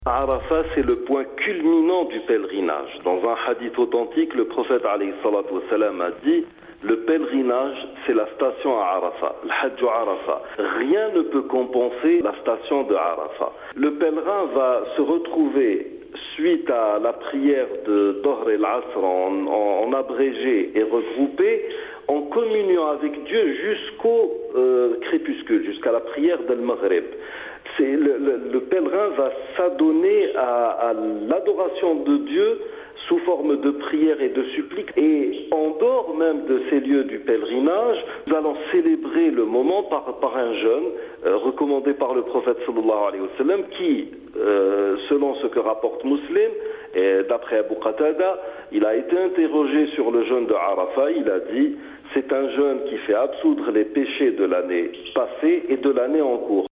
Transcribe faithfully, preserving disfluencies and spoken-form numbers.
Arafat, c'est le point culminant du pèlerinage. Dans un hadith authentique, le prophète alayhi salatu wassalam a dit « Le pèlerinage, c'est la station à Arafat, le hajj Arafat. Rien ne peut compenser la station de Arafat. Le pèlerin va se retrouver suite à la prière de Dohr el-Asr en, en, en abrégé et regroupé, en communion avec Dieu jusqu'au euh, crépuscule, jusqu'à la prière d'Al-Maghrib. C'est le, le, le pèlerin va s'adonner à, à l'adoration de Dieu sous forme de prière et de supplique. Et en dehors même de ces lieux du pèlerinage, nous allons célébrer le moment par, par un jeûne euh, recommandé par le prophète sallallahu alayhi wa sallam qui, euh, selon ce que rapporte Muslim, et d'après Abu Qatada, il a été interrogé sur le jeûne de Arafat. Il a dit, c'est un jeûne qui fait absoudre les péchés de l'année passée et de l'année en cours.